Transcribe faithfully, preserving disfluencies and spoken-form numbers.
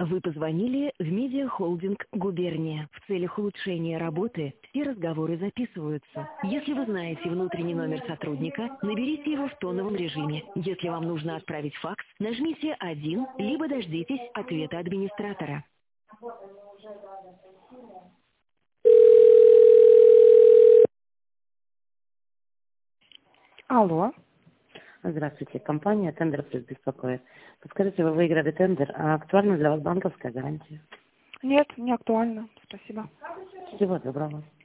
Вы позвонили в медиахолдинг «Губерния». В целях улучшения работы все разговоры записываются. Если вы знаете внутренний номер сотрудника, наберите его в тоновом режиме. Если вам нужно отправить факс, нажмите один, либо дождитесь ответа администратора. Алло. Здравствуйте, компания «Тендер Плюс» беспокоит. Подскажите, вы выиграли тендер, а актуальна для вас банковская гарантия? Нет, не актуально. Спасибо. Всего доброго.